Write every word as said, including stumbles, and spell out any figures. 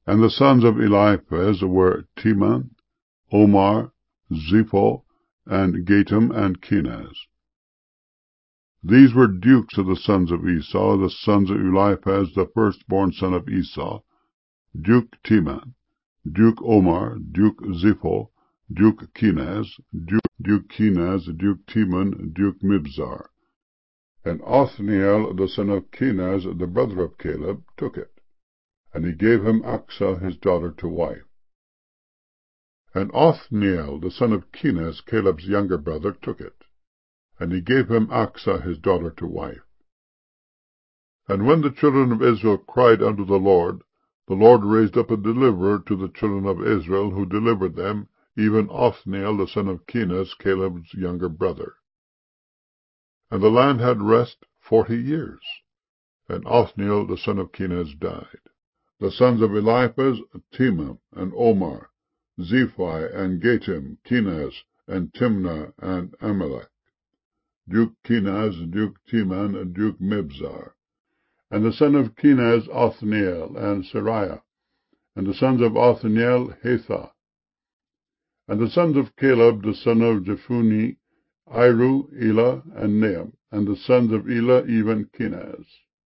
And the sons of Eliphaz were Teman, Omar, Zepho, and Gatam, and Kenaz. These were dukes of the sons of Esau, the sons of Eliphaz, the firstborn son of Esau, Duke Teman, Duke Omar, Duke Zepho, Duke Kenaz, Duke, Duke Kenaz, Duke Teman, Duke Mibzar. And Othniel, the son of Kenaz, the brother of Caleb, took it, and he gave him Achsah his daughter to wife. And Othniel, the son of Kenaz, Caleb's younger brother, took it, and he gave him Achsah his daughter to wife. And when the children of Israel cried unto the Lord, the Lord raised up a deliverer to the children of Israel, who delivered them, even Othniel, the son of Kenaz, Caleb's younger brother. And the land had rest forty years, and Othniel, the son of Kenaz, died. The sons of Eliphaz, Teman, and Omar, Zephi, and Gatam, Kenaz, and Timnah, and Amalek, Duke Kenaz, Duke Teman, and Duke Mibzar. And the son of Kenaz, Othniel, and Sariah. And the sons of Othniel, Hathah. And the sons of Caleb, the son of Jephunneh, Iru, Elah, and Neam. And the sons of Elah, even Kenaz.